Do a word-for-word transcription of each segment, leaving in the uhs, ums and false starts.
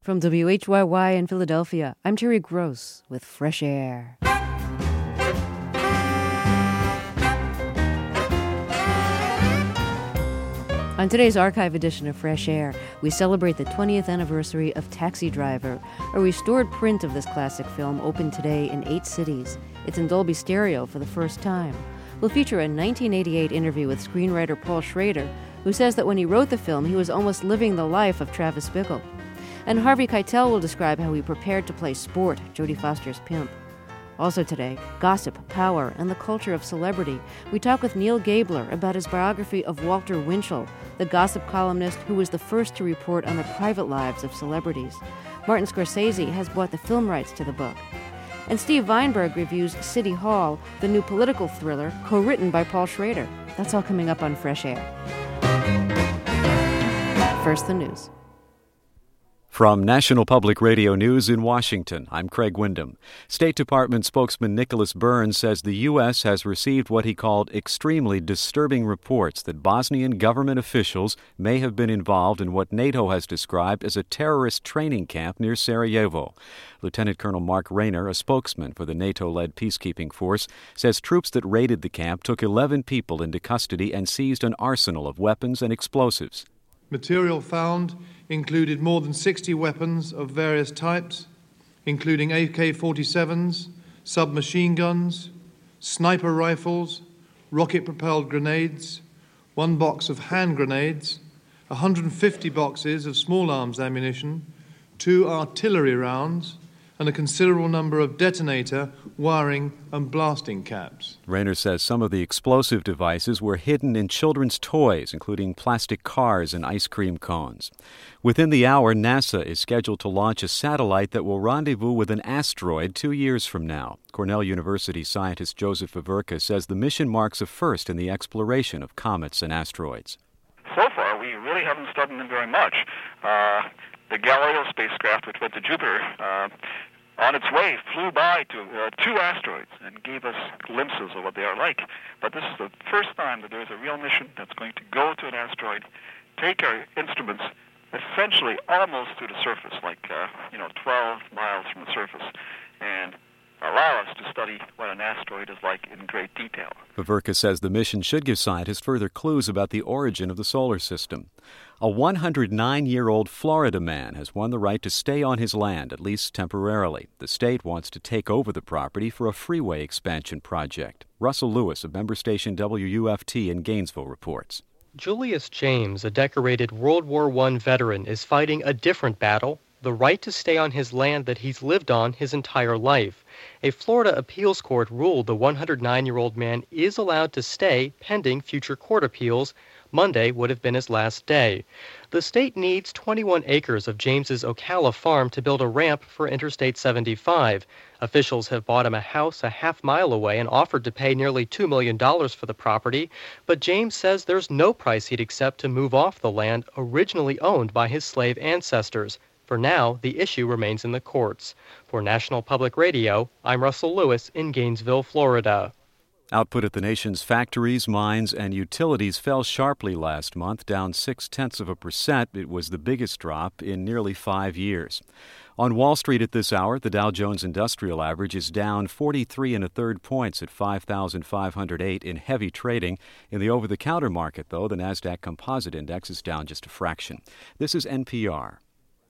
From W H Y Y in Philadelphia, I'm Terry Gross with Fresh Air. On today's archive edition of Fresh Air, we celebrate the twentieth anniversary of Taxi Driver. A restored print of this classic film opened today in eight cities. It's in Dolby Stereo for the first time. We'll feature a nineteen eighty-eight interview with screenwriter Paul Schrader, who says that when he wrote the film, he was almost living the life of Travis Bickle. And Harvey Keitel will describe how he prepared to play Sport, Jodie Foster's pimp. Also today, gossip, power, and the culture of celebrity. We talk with Neil Gabler about his biography of Walter Winchell, the gossip columnist who was the first to report on the private lives of celebrities. Martin Scorsese has bought the film rights to the book. And Steve Weinberg reviews City Hall, the new political thriller co-written by Paul Schrader. That's all coming up on Fresh Air. First, the news. From National Public Radio News in Washington, I'm Craig Windham. State Department spokesman Nicholas Burns says the U S has received what he called extremely disturbing reports that Bosnian government officials may have been involved in what NATO has described as a terrorist training camp near Sarajevo. Lieutenant Colonel Mark Rayner, a spokesman for the NATO-led peacekeeping force, says troops that raided the camp took eleven people into custody and seized an arsenal of weapons and explosives. Material found included more than sixty weapons of various types, including A K forty-sevens, submachine guns, sniper rifles, rocket-propelled grenades, one box of hand grenades, one hundred fifty boxes of small arms ammunition, two artillery rounds, and a considerable number of detonator, wiring, and blasting caps. Rayner says some of the explosive devices were hidden in children's toys, including plastic cars and ice cream cones. Within the hour, NASA is scheduled to launch a satellite that will rendezvous with an asteroid two years from now. Cornell University scientist Joseph Averka says the mission marks a first in the exploration of comets and asteroids. So far, we really haven't studied them very much. Uh, the Galileo spacecraft, which went to Jupiter, uh, on its way, flew by to uh, two asteroids and gave us glimpses of what they are like. But this is the first time that there's a real mission that's going to go to an asteroid, take our instruments essentially almost to the surface, like, uh, you know, twelve miles from the surface, and allow us to study what an asteroid is like in great detail. Averka says the mission should give scientists further clues about the origin of the solar system. A one hundred nine-year-old Florida man has won the right to stay on his land, at least temporarily. The state wants to take over the property for a freeway expansion project. Russell Lewis of member station W U F T in Gainesville reports. Julius James, a decorated World War One veteran, is fighting a different battle, the right to stay on his land that he's lived on his entire life. A Florida appeals court ruled the one hundred nine-year-old man is allowed to stay pending future court appeals. Monday would have been his last day. The state needs twenty-one acres of James's Ocala farm to build a ramp for Interstate seventy-five. Officials have bought him a house a half mile away and offered to pay nearly two million dollars for the property, but James says there's no price he'd accept to move off the land originally owned by his slave ancestors. For now, the issue remains in the courts. For National Public Radio, I'm Russell Lewis in Gainesville, Florida. Output at the nation's factories, mines, and utilities fell sharply last month, down six-tenths of a percent. It was the biggest drop in nearly five years. On Wall Street at this hour, the Dow Jones Industrial Average is down forty-three and a third points at five thousand five hundred eight in heavy trading. In the over-the-counter market, though, the NASDAQ Composite Index is down just a fraction. This is N P R.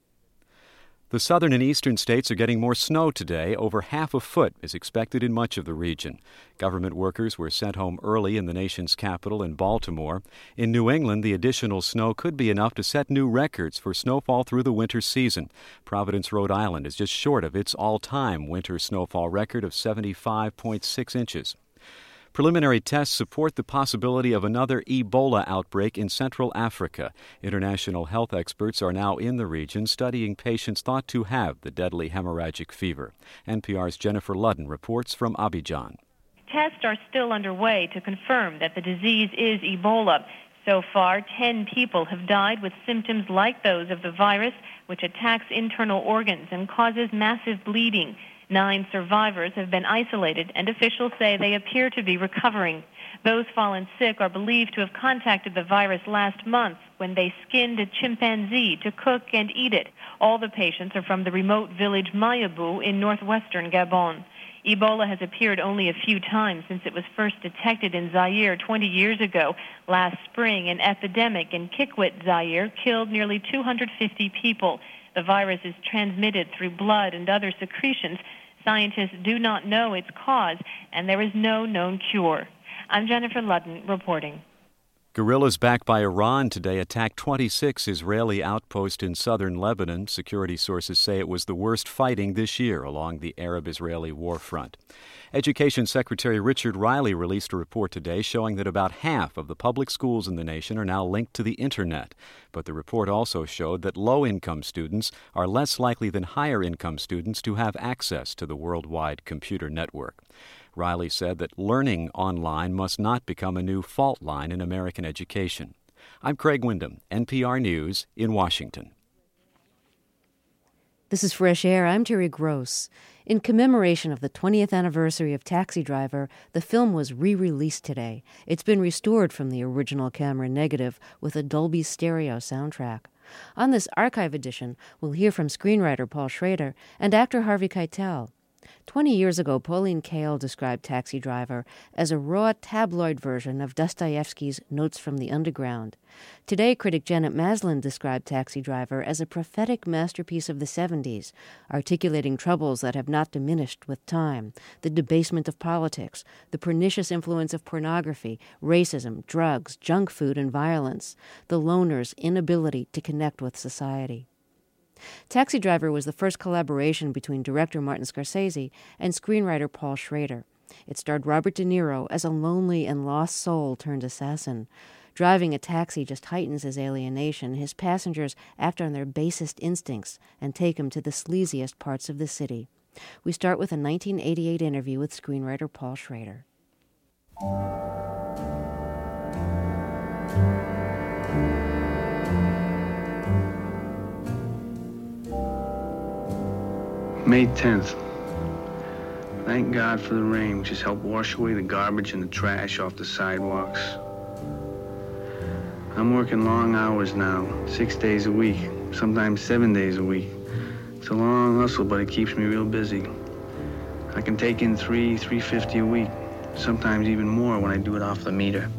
The southern and eastern states are getting more snow today. Over half a foot is expected in much of the region. Government workers were sent home early in the nation's capital in Baltimore. In New England, the additional snow could be enough to set new records for snowfall through the winter season. Providence, Rhode Island is just short of its all-time winter snowfall record of seventy-five point six inches. Preliminary tests support the possibility of another Ebola outbreak in Central Africa. International health experts are now in the region studying patients thought to have the deadly hemorrhagic fever. N P R's Jennifer Ludden reports from Abidjan. Tests are still underway to confirm that the disease is Ebola. So far, ten people have died with symptoms like those of the virus, which attacks internal organs and causes massive bleeding. Nine survivors have been isolated, and officials say they appear to be recovering. Those fallen sick are believed to have contacted the virus last month when they skinned a chimpanzee to cook and eat it. All the patients are from the remote village Mayabu in northwestern Gabon. Ebola has appeared only a few times since it was first detected in Zaire twenty years ago. Last spring, an epidemic in Kikwit, Zaire, killed nearly two hundred fifty people. The virus is transmitted through blood and other secretions. Scientists do not know its cause, and there is no known cure. I'm Jennifer Ludden reporting. Guerrillas backed by Iran today attacked twenty-six Israeli outposts in southern Lebanon. Security sources say it was the worst fighting this year along the Arab-Israeli war front. Education Secretary Richard Riley released a report today showing that about half of the public schools in the nation are now linked to the Internet. But the report also showed that low-income students are less likely than higher-income students to have access to the worldwide computer network. Riley said that learning online must not become a new fault line in American education. I'm Craig Wyndham, N P R News in Washington. This is Fresh Air. I'm Terry Gross. In commemoration of the twentieth anniversary of Taxi Driver, the film was re-released today. It's been restored from the original camera negative with a Dolby Stereo soundtrack. On this archive edition, we'll hear from screenwriter Paul Schrader and actor Harvey Keitel. Twenty years ago, Pauline Kael described Taxi Driver as a raw tabloid version of Dostoevsky's Notes from the Underground. Today, critic Janet Maslin described Taxi Driver as a prophetic masterpiece of the seventies, articulating troubles that have not diminished with time, the debasement of politics, the pernicious influence of pornography, racism, drugs, junk food, and violence, the loner's inability to connect with society. Taxi Driver was the first collaboration between director Martin Scorsese and screenwriter Paul Schrader. It starred Robert De Niro as a lonely and lost soul turned assassin. Driving a taxi just heightens his alienation. His passengers act on their basest instincts and take him to the sleaziest parts of the city. We start with a nineteen eighty-eight interview with screenwriter Paul Schrader. May tenth. Thank God for the rain, which has helped wash away the garbage and the trash off the sidewalks. I'm working long hours now, six days a week, sometimes seven days a week. It's a long hustle, but it keeps me real busy. I can take in three, three fifty a week, sometimes even more when I do it off the meter.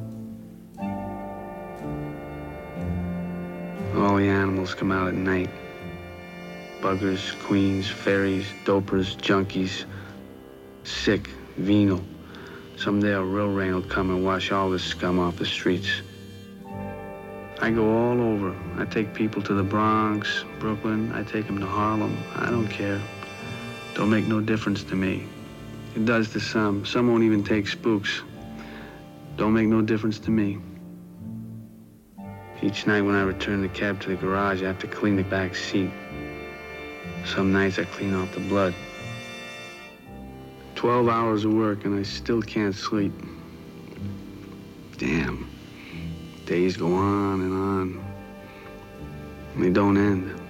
All the animals come out at night. Buggers, queens, fairies, dopers, junkies, sick, venal. Someday a real rain will come and wash all this scum off the streets. I go all over. I take people to the Bronx, Brooklyn. I take them to Harlem. I don't care. Don't make no difference to me. It does to some. Some won't even take spooks. Don't make no difference to me. Each night when I return the cab to the garage, I have to clean the back seat. Some nights I clean off the blood. Twelve hours of work and I still can't sleep. Damn. Days go on and on. And they don't end.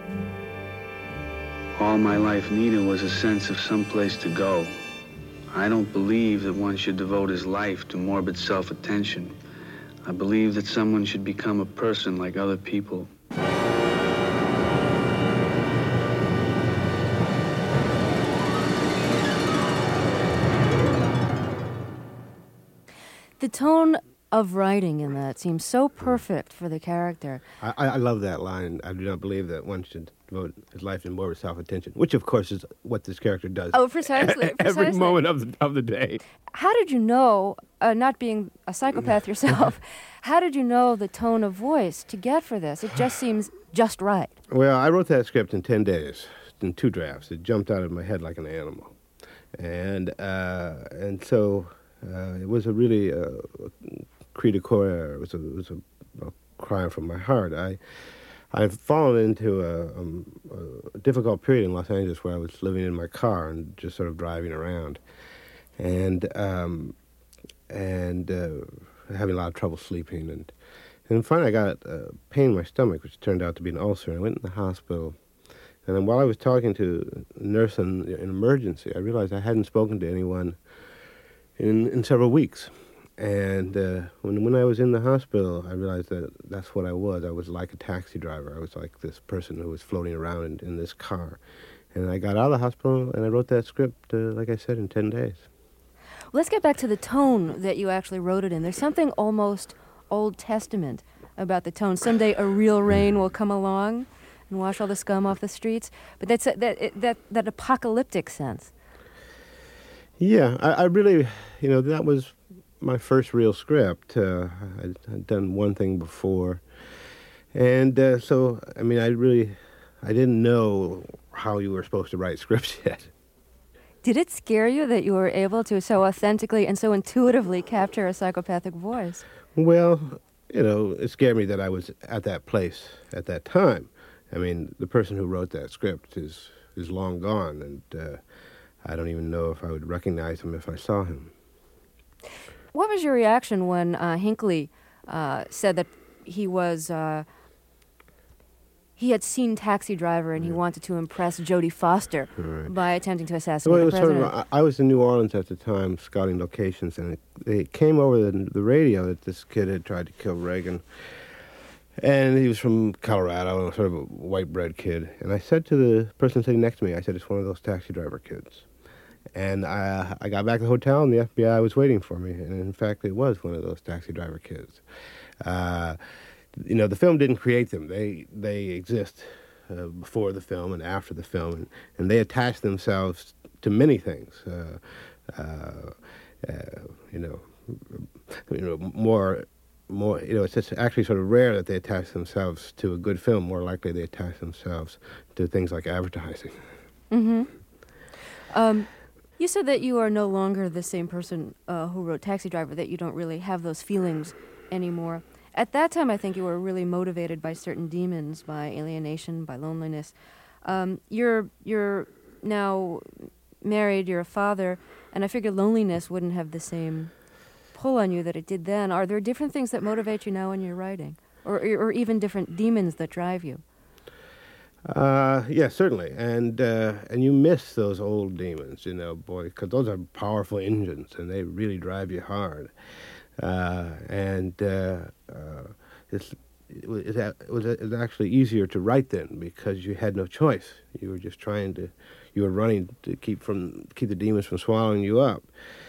All my life needed was a sense of some place to go. I don't believe that one should devote his life to morbid self-attention. I believe that someone should become a person like other people. The tone of writing in that seems so perfect for the character. I, I love that line. I do not believe that one should devote his life to morbid self-attention, which, of course, is what this character does. Oh, precisely. Every precisely. moment of the, of the day. How did you know, uh, not being a psychopath yourself, how did you know the tone of voice to get for this? It just seems just right. Well, I wrote that script in ten days, in two drafts. It jumped out of my head like an animal. And, uh, and so... Uh, it was a really uh, cri de coeur. It was a, it was a, a cry from my heart. I, I've fallen into a, um, a difficult period in Los Angeles where I was living in my car and just sort of driving around, and um, and uh, having a lot of trouble sleeping. And and finally I got a pain in my stomach, which turned out to be an ulcer. And I went in the hospital. And then while I was talking to a nurse in, in emergency, I realized I hadn't spoken to anyone in, in several weeks. And uh, when when I was in the hospital, I realized that that's what I was. I was like a taxi driver. I was like this person who was floating around in, in this car. And I got out of the hospital, and I wrote that script, uh, like I said, in ten days. Well, let's get back to the tone that you actually wrote it in. There's something almost Old Testament about the tone. Someday a real rain will come along and wash all the scum off the streets. But that's a, that, it, that that apocalyptic sense. Yeah, I, I really, you know, that was my first real script. Uh, I'd, I'd done one thing before. And uh, so, I mean, I really, I didn't know how you were supposed to write scripts yet. Did it scare you that you were able to so authentically and so intuitively capture a psychopathic voice? Well, you know, it scared me that I was at that place at that time. I mean, the person who wrote that script is, is long gone, and uh, I don't even know if I would recognize him if I saw him. What was your reaction when uh, Hinckley uh, said that he was uh, he had seen Taxi Driver and he wanted to impress Jodie Foster right. by attempting to assassinate well, it the was president? Sort of, I, I was in New Orleans at the time scouting locations, and it, it came over the, the radio that this kid had tried to kill Reagan. And he was from Colorado, sort of a white bread kid. And I said to the person sitting next to me, I said, it's one of those taxi driver kids. And I, I got back to the hotel, and the F B I was waiting for me. And in fact, it was one of those taxi driver kids. Uh, you know, the film didn't create them. They they exist uh, before the film and after the film. And, and they attach themselves to many things. Uh, uh, uh, you know, you know, more... More, you know, it's just actually sort of rare that they attach themselves to a good film. More likely, they attach themselves to things like advertising. Mm-hmm. Um, you said that you are no longer the same person uh, who wrote Taxi Driver, that you don't really have those feelings anymore. At that time, I think you were really motivated by certain demons, by alienation, by loneliness. Um, you're you're now married, you're a father, and I figure loneliness wouldn't have the same pull on you that it did then. Are there different things that motivate you now when you're writing, or or even different demons that drive you? Uh, yeah, certainly, and uh, and you miss those old demons, you know, boy, because those are powerful engines and they really drive you hard. Uh, and uh, uh, it's it was, it was it was actually easier to write then because you had no choice. You were just trying to, you were running to keep from keep the demons from swallowing you up.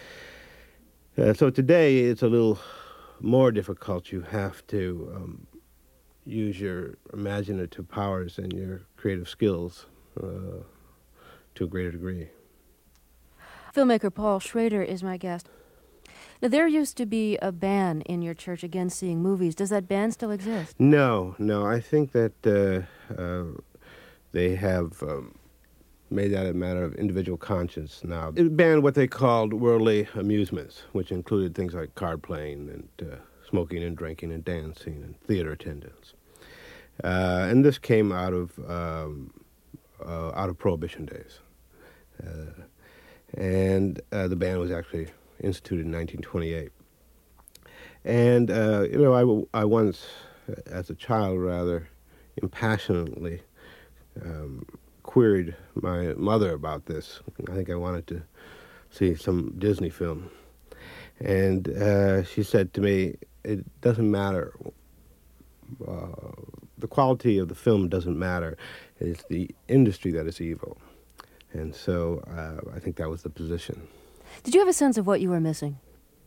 Uh, so today it's a little more difficult. You have to um, use your imaginative powers and your creative skills uh, to a greater degree. Filmmaker Paul Schrader is my guest. Now, there used to be a ban in your church against seeing movies. Does that ban still exist? No, no. I think that uh, uh, they have... Um, made that a matter of individual conscience now. It banned what they called worldly amusements, which included things like card playing and uh, smoking and drinking and dancing and theater attendance. Uh, and this came out of um, uh, out of Prohibition days. Uh, and uh, the ban was actually instituted in nineteen twenty-eight. And, uh, you know, I, I once, as a child rather, impassionately um, queried my mother about this. I think I wanted to see some Disney film. And uh, she said to me, it doesn't matter. Uh, the quality of the film doesn't matter. It's the industry that is evil. And so uh, I think that was the position. Did you have a sense of what you were missing?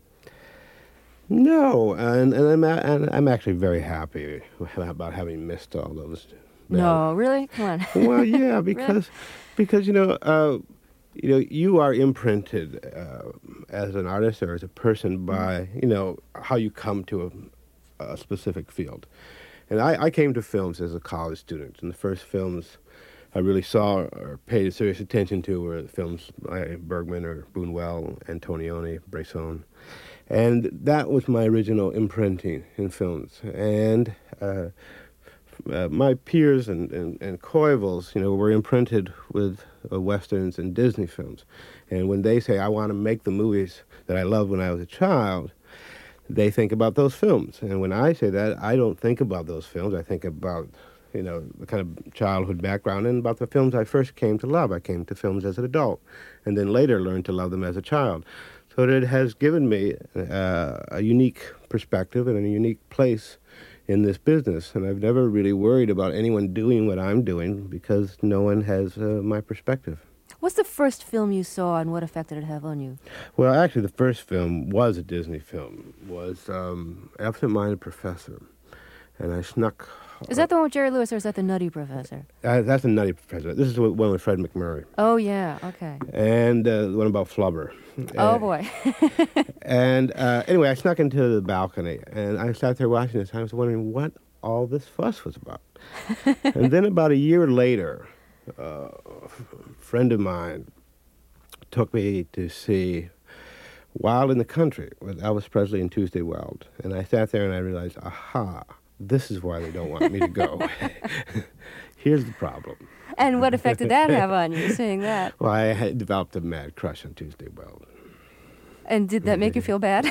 No, and, and, I'm, and I'm actually very happy about having missed all those. No, really? Come on. Well, yeah, because, really? because you know, uh, you know, you are imprinted uh, as an artist or as a person by, you know, how you come to a, a specific field. And I, I came to films as a college student, and the first films I really saw or paid serious attention to were the films by Bergman or Buñuel, Antonioni, Bresson. And that was my original imprinting in films. And uh, uh, my peers and, and, and coevals, you know, were imprinted with uh, Westerns and Disney films. And when they say, I want to make the movies that I loved when I was a child, they think about those films. And when I say that, I don't think about those films. I think about you know, the kind of childhood background and about the films I first came to love. I came to films as an adult and then later learned to love them as a child. So that it has given me uh, a unique perspective and a unique place in this business. And I've never really worried about anyone doing what I'm doing because no one has uh, my perspective. What's the first film you saw and what effect did it have on you? Well, actually, the first film was a Disney film, was um, Absent-Minded Professor. And I snuck... Is that the one with Jerry Lewis, or is that the Nutty Professor? Uh, that's the Nutty Professor. This is the one with Fred McMurray. Oh, yeah, okay. And uh, the one about Flubber. Oh, uh, boy. and uh, anyway, I snuck into the balcony, and I sat there watching this. I was wondering what all this fuss was about. And then about a year later, uh, a friend of mine took me to see Wild in the Country with Elvis Presley and Tuesday Weld. And I sat there and I realized, aha, this is why they don't want me to go. Here's the problem. And what effect did that have on you, seeing that? Well, I had developed a mad crush on Tuesday Weld. And did that make you feel bad?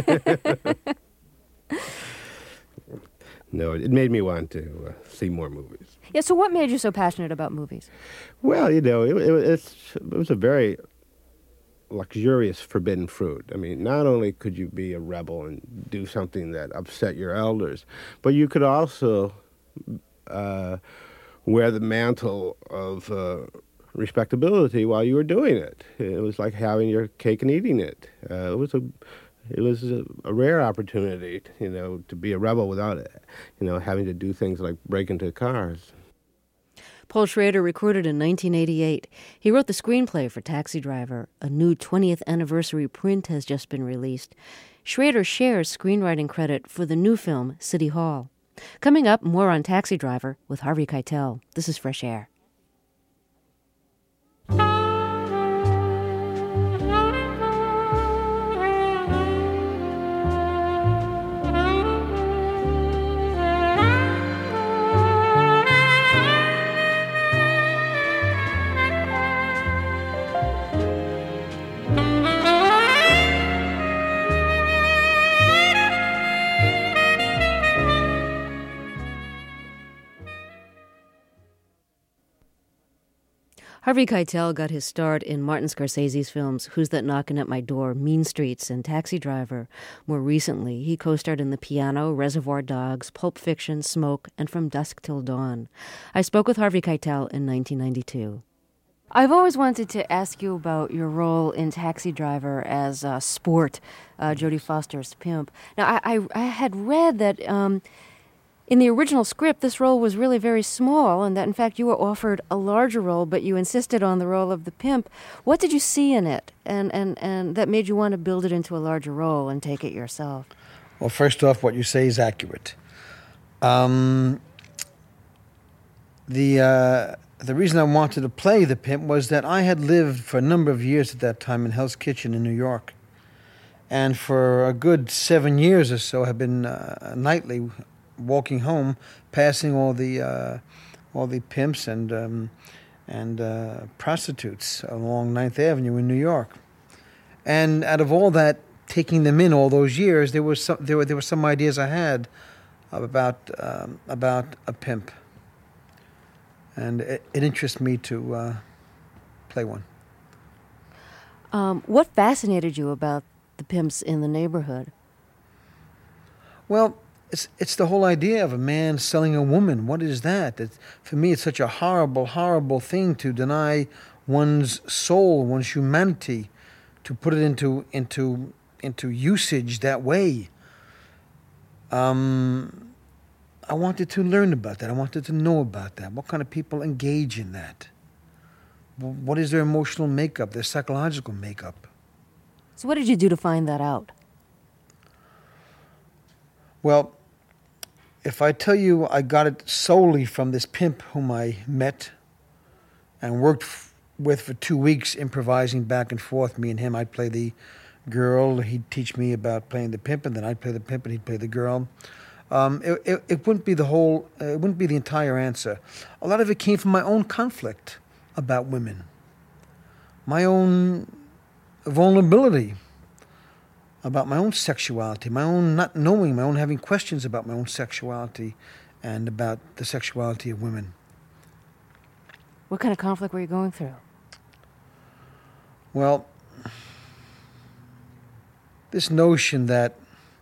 No, it made me want to uh, see more movies. Yeah, so what made you so passionate about movies? Well, you know, it, it, it's, it was a very luxurious forbidden fruit. I mean, not only could you be a rebel and do something that upset your elders, but you could also uh, wear the mantle of uh, respectability while you were doing it. It was like having your cake and eating it. Uh, it was a it was a, a rare opportunity, you know, to be a rebel without, you know, having to do things like break into cars. Paul Schrader recorded in nineteen eighty-eight. He wrote the screenplay for Taxi Driver. A new twentieth anniversary print has just been released. Schrader shares screenwriting credit for the new film, City Hall. Coming up, more on Taxi Driver with Harvey Keitel. This is Fresh Air. Harvey Keitel got his start in Martin Scorsese's films Who's That Knockin' at My Door, Mean Streets, and Taxi Driver. More recently, he co-starred in The Piano, Reservoir Dogs, Pulp Fiction, Smoke, and From Dusk Till Dawn. I spoke with Harvey Keitel in nineteen ninety-two. I've always wanted to ask you about your role in Taxi Driver as uh, Sport, uh, Jodie Foster's pimp. Now, I, I, I had read that um, in the original script, this role was really very small, and that, in fact, you were offered a larger role, but you insisted on the role of the pimp. What did you see in it, and, and, and that made you want to build it into a larger role and take it yourself? Well, first off, what you say is accurate. Um, the uh, the reason I wanted to play the pimp was that I had lived for a number of years at that time in Hell's Kitchen in New York, and for a good seven years or so have been uh, nightly walking home, passing all the uh, all the pimps and um, and uh, prostitutes along Ninth Avenue in New York. And out of all that, taking them in all those years, there was some, there were there were some ideas I had about um, about a pimp, and it, it interests me to uh, play one. Um, what fascinated you about the pimps in the neighborhood? Well, It's it's the whole idea of a man selling a woman. What is that? It, for me, it's such a horrible, horrible thing to deny one's soul, one's humanity, to put it into into into usage that way. Um, I wanted to learn about that. I wanted to know about that. What kind of people engage in that? What is their emotional makeup, their psychological makeup? So what did you do to find that out? Well, if I tell you I got it solely from this pimp whom I met and worked f- with for two weeks, improvising back and forth, me and him, I'd play the girl, he'd teach me about playing the pimp, and then I'd play the pimp and he'd play the girl. Um, it, it, it wouldn't be the whole, uh, it wouldn't be the entire answer. A lot of it came from my own conflict about women, my own vulnerability about my own sexuality, my own not knowing, my own having questions about my own sexuality, and about the sexuality of women. What kind of conflict were you going through? Well, this notion that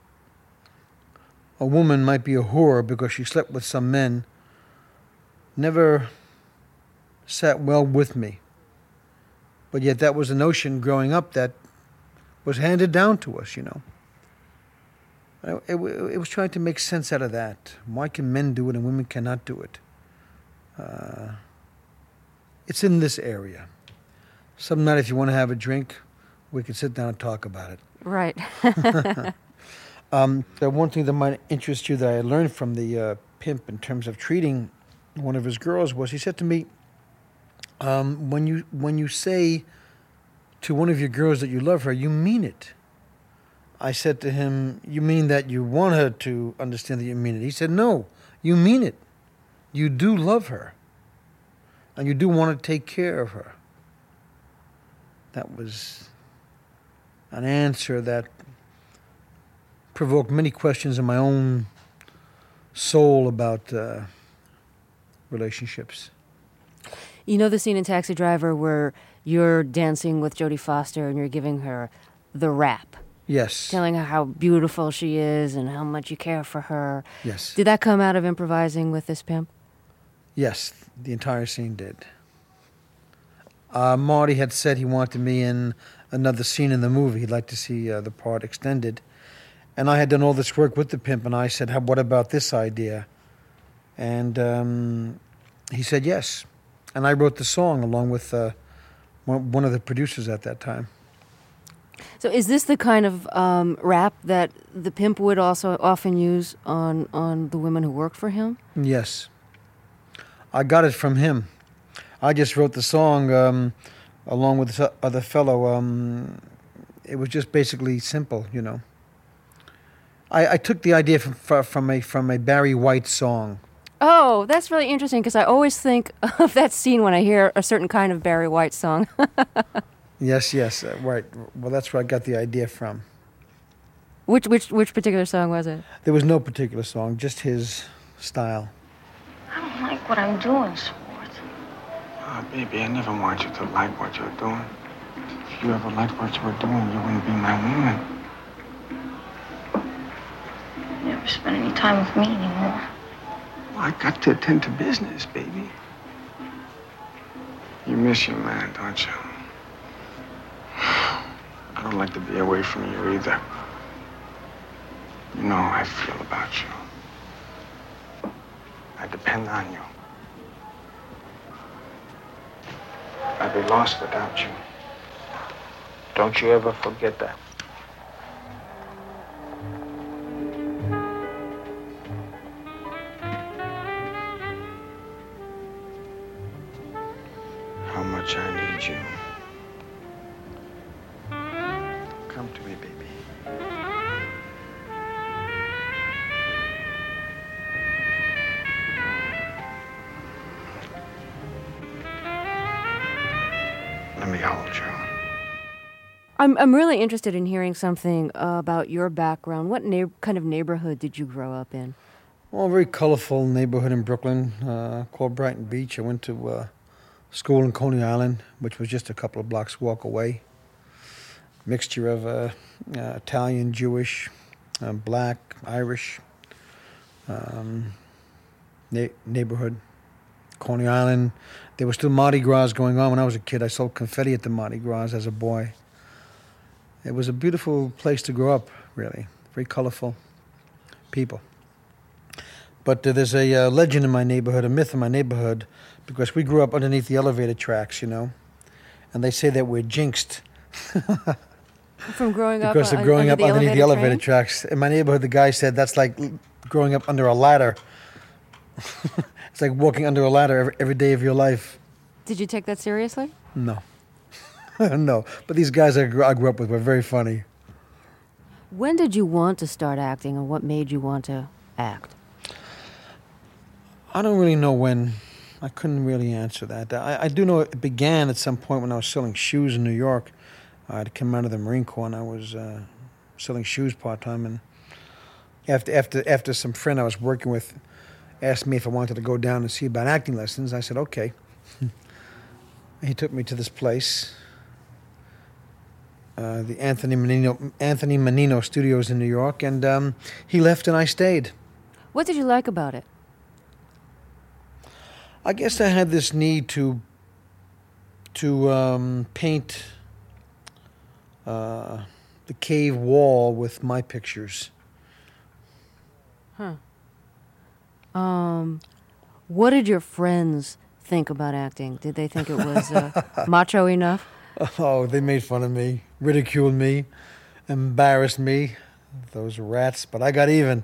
a woman might be a whore because she slept with some men never sat well with me. But yet that was a notion growing up that was handed down to us, you know. It, it, it was trying to make sense out of that. Why can men do it and women cannot do it? Uh, it's in this area. Some night, if you want to have a drink, we can sit down and talk about it. Right. um, the one thing that might interest you that I learned from the uh, pimp in terms of treating one of his girls was he said to me, um, when you when you say to one of your girls that you love her, you mean it. I said to him, you mean that you want her to understand that you mean it? He said, no, you mean it. You do love her. And you do want to take care of her. That was an answer that provoked many questions in my own soul about uh, relationships. You know the scene in Taxi Driver where you're dancing with Jodie Foster and you're giving her the rap? Yes. Telling her how beautiful she is and how much you care for her. Yes. Did that come out of improvising with this pimp? Yes, the entire scene did. Uh, Marty had said he wanted me in another scene in the movie. He'd like to see uh, the part extended. And I had done all this work with the pimp, and I said, what about this idea? And um, he said yes. And I wrote the song along with uh, one of the producers at that time. So is this the kind of um, rap that the pimp would also often use on, on the women who worked for him? Yes. I got it from him. I just wrote the song um, along with this other fellow. Um, it was just basically simple, you know. I, I took the idea from, from, a, from a Barry White song. Oh, that's really interesting because I always think of that scene when I hear a certain kind of Barry White song. Yes, yes, uh, right. Well, that's where I got the idea from. Which which which particular song was it? There was no particular song, just his style. I don't like what I'm doing, Sport. Oh, baby, I never want you to like what you're doing. If you ever liked what you were doing, you wouldn't be my woman. You never spend any time with me anymore. Well, I got to attend to business, baby. You miss your man, don't you? I don't like to be away from you either. You know how I feel about you. I depend on you. I'd be lost without you. Don't you ever forget that. How much I need you. Come to me, baby. Let me hold you. I'm I'm really interested in hearing something uh, about your background. What na- kind of neighborhood did you grow up in? Well, a very colorful neighborhood in Brooklyn uh, called Brighton Beach. I went to uh, school in Coney Island, which was just a couple of blocks walk away. Mixture of uh, uh, Italian, Jewish, uh, black, Irish um, na- neighborhood. Coney Island. There was still Mardi Gras going on when I was a kid. I sold confetti at the Mardi Gras as a boy. It was a beautiful place to grow up, really. Very colorful people. But uh, there's a uh, legend in my neighborhood, a myth in my neighborhood, because we grew up underneath the elevator tracks, you know. And they say that we're jinxed. From growing up Because of uh, growing under up the underneath the elevator elevator train? tracks. In my neighborhood, the guy said that's like growing up under a ladder. It's like walking under a ladder every, every day of your life. Did you take that seriously? No. No. But these guys I grew, I grew up with were very funny. When did you want to start acting, and what made you want to act? I don't really know when. I couldn't really answer that. I, I do know it began at some point when I was selling shoes in New York. I had come out of the Marine Corps, and I was uh, selling shoes part-time. And after after after some friend I was working with asked me if I wanted to go down and see about acting lessons. I said, okay. He took me to this place, uh, the Anthony Menino, Anthony Menino Studios in New York, and um, he left and I stayed. What did you like about it? I guess I had this need to to um, paint uh, the cave wall with my pictures. Huh. Um, what did your friends think about acting? Did they think it was uh, macho enough? Oh, they made fun of me, ridiculed me, embarrassed me. Those rats, but I got even.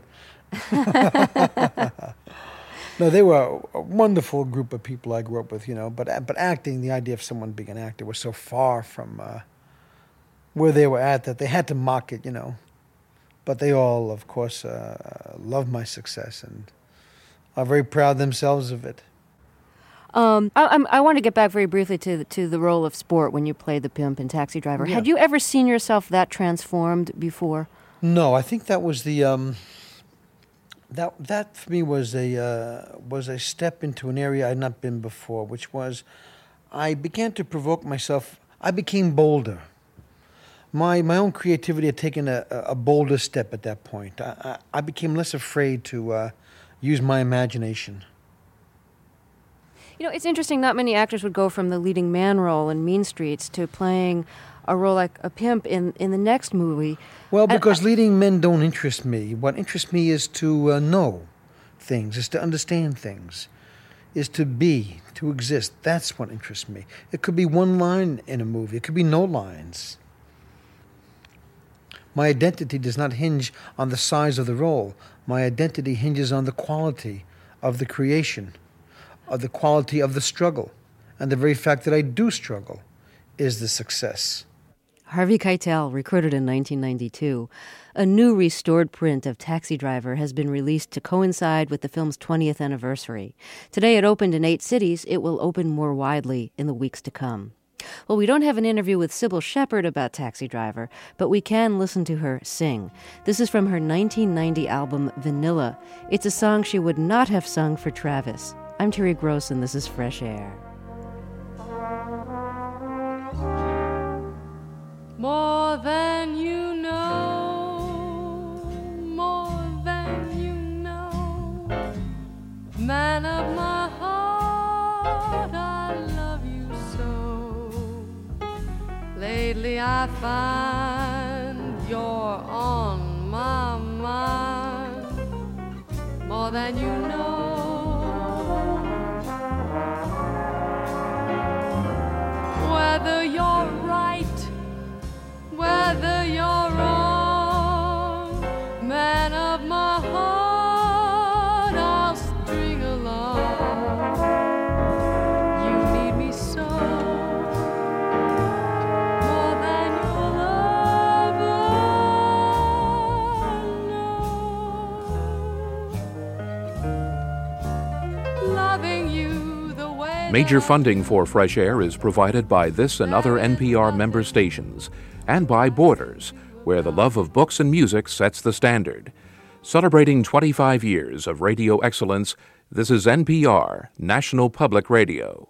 No, they were a wonderful group of people I grew up with, you know. But but acting, the idea of someone being an actor was so far from uh, where they were at that they had to mock it, you know. But they all, of course, uh, loved my success and are very proud themselves of it. Um, I, I'm, I want to get back very briefly to the, to the role of sport when you played the pimp in Taxi Driver. Yeah. Had you ever seen yourself that transformed before? No, I think that was the um, that that for me was a uh, was a step into an area I had not been before, which was I began to provoke myself. I became bolder. My my own creativity had taken a, a bolder step at that point. I, I, I became less afraid to uh, use my imagination. You know, it's interesting, not many actors would go from the leading man role in Mean Streets to playing a role like a pimp in, in the next movie. Well, because and, leading men don't interest me. What interests me is to uh, know things, is to understand things, is to be, to exist. That's what interests me. It could be one line in a movie. It could be no lines. My identity does not hinge on the size of the role. My identity hinges on the quality of the creation, of the quality of the struggle. And the very fact that I do struggle is the success. Harvey Keitel, recorded in nineteen ninety-two. A new restored print of Taxi Driver has been released to coincide with the film's twentieth anniversary. Today it opened in eight cities. It will open more widely in the weeks to come. Well, we don't have an interview with Sybil Shepherd about Taxi Driver, but we can listen to her sing. This is from her nineteen ninety album, Vanilla. It's a song she would not have sung for Travis. I'm Terry Gross, and this is Fresh Air. More than you know, more than you know, man of my heart, I love you so. Lately I find you're on my mind, more than you know. Whether you're right, whether you're wrong, man of my heart, I'll string along. You need me so, more than you'll ever know. Loving you the way. Major funding for Fresh Air is provided by this and other N P R member stations, and by Borders, where the love of books and music sets the standard. Celebrating twenty-five years of radio excellence, this is N P R, National Public Radio.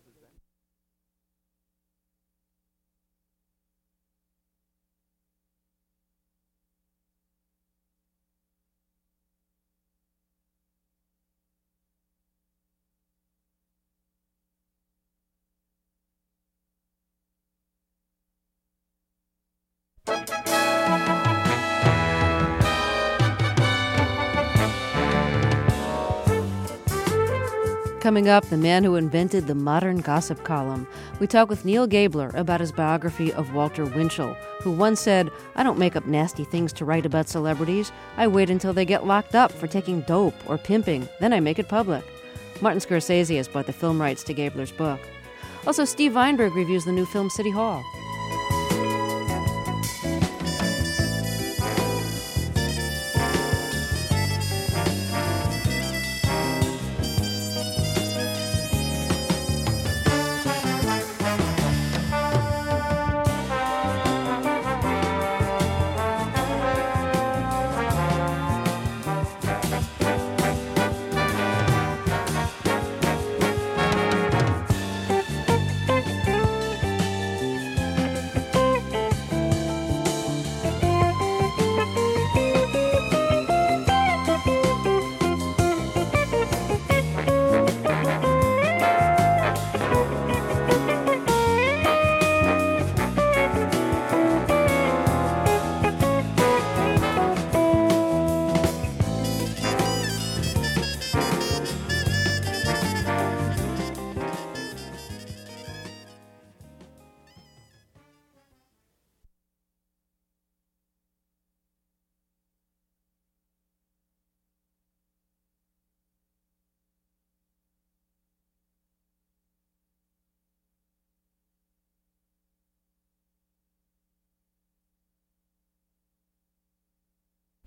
Coming up, the man who invented the modern gossip column. We talk with Neil Gabler about his biography of Walter Winchell, who once said, "I don't make up nasty things to write about celebrities. I wait until they get locked up for taking dope or pimping, then I make it public." Martin Scorsese has bought the film rights to Gabler's book. Also, Steve Weinberg reviews the new film City Hall.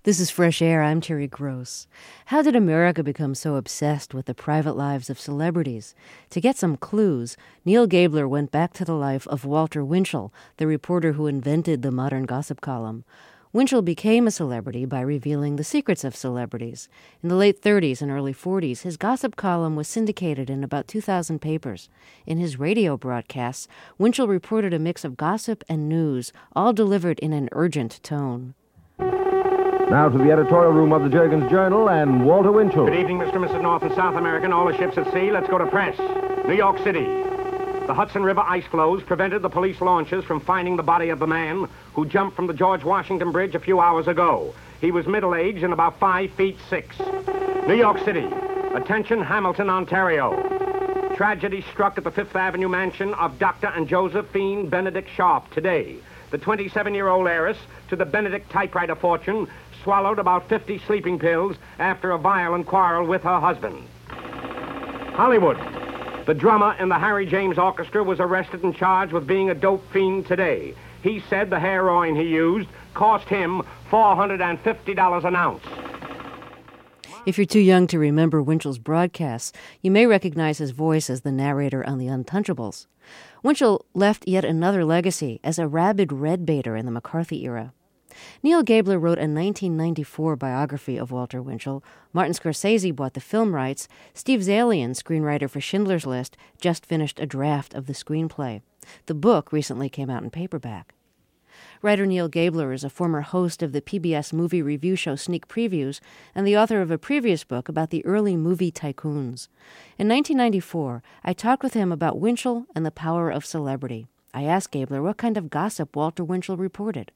This is Fresh Air. I'm Terry Gross. How did America become so obsessed with the private lives of celebrities? To get some clues, Neil Gabler went back to the life of Walter Winchell, the reporter who invented the modern gossip column. Winchell became a celebrity by revealing the secrets of celebrities. In the late thirties and early forties, his gossip column was syndicated in about two thousand papers. In his radio broadcasts, Winchell reported a mix of gossip and news, all delivered in an urgent tone. Now to the editorial room of the Juergens Journal and Walter Winchell. Good evening, Mister and Missus North and South American, all the ships at sea. Let's go to press. New York City. The Hudson River ice floes prevented the police launches from finding the body of the man who jumped from the George Washington Bridge a few hours ago. He was middle-aged and about five feet six. New York City. Attention, Hamilton, Ontario. Tragedy struck at the Fifth Avenue mansion of Doctor and Josephine Benedict Sharp today. The twenty-seven-year-old heiress to the Benedict typewriter fortune swallowed about fifty sleeping pills after a violent quarrel with her husband. Hollywood. The drummer in the Harry James Orchestra was arrested and charged with being a dope fiend today. He said the heroin he used cost him four hundred fifty dollars an ounce. If you're too young to remember Winchell's broadcasts, you may recognize his voice as the narrator on The Untouchables. Winchell left yet another legacy as a rabid red baiter in the McCarthy era. Neil Gabler wrote a nineteen ninety-four biography of Walter Winchell. Martin Scorsese bought the film rights. Steve Zaillian, screenwriter for Schindler's List, just finished a draft of the screenplay. The book recently came out in paperback. Writer Neil Gabler is a former host of the P B S movie review show Sneak Previews and the author of a previous book about the early movie tycoons. In nineteen ninety-four, I talked with him about Winchell and the power of celebrity. I asked Gabler what kind of gossip Walter Winchell reported.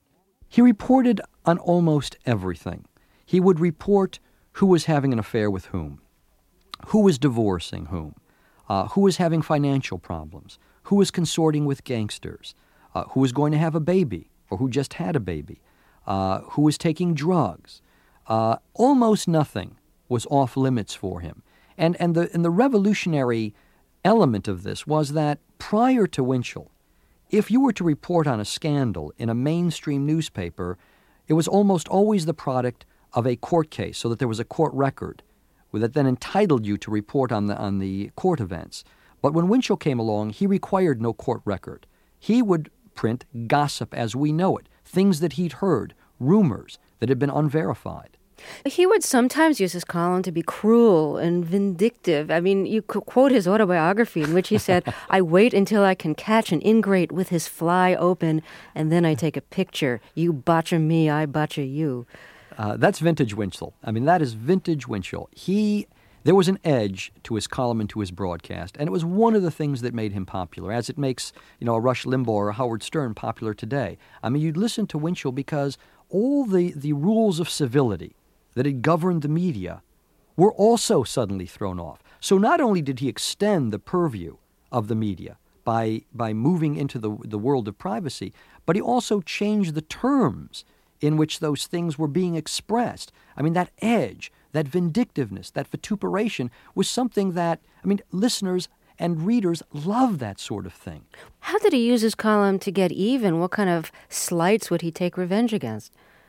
He reported on almost everything. He would report who was having an affair with whom, who was divorcing whom, uh, who was having financial problems, who was consorting with gangsters, uh, who was going to have a baby or who just had a baby, uh, who was taking drugs. Uh, almost nothing was off limits for him. And, and, the, and the revolutionary element of this was that prior to Winchell, if you were to report on a scandal in a mainstream newspaper, it was almost always the product of a court case, so that there was a court record that then entitled you to report on the on the court events. But when Winchell came along, he required no court record. He would print gossip as we know it, things that he'd heard, rumors that had been unverified. He would sometimes use his column to be cruel and vindictive. I mean, you could quote his autobiography in which he said, I wait until I can catch an ingrate with his fly open, and then I take a picture. You botcha me, I botcha you. Uh, that's vintage Winchell. I mean, that is vintage Winchell. He, there was an edge to his column and to his broadcast, and it was one of the things that made him popular, as it makes, you know, a Rush Limbaugh or a Howard Stern popular today. I mean, you'd listen to Winchell because all the, the rules of civility that had governed the media were also suddenly thrown off. So not only did he extend the purview of the media by by moving into the, the world of privacy, but he also changed the terms in which those things were being expressed. I mean, that edge, that vindictiveness, that vituperation was something that, I mean, listeners and readers love that sort of thing. How did he use his column to get even? What kind of slights would he take revenge against?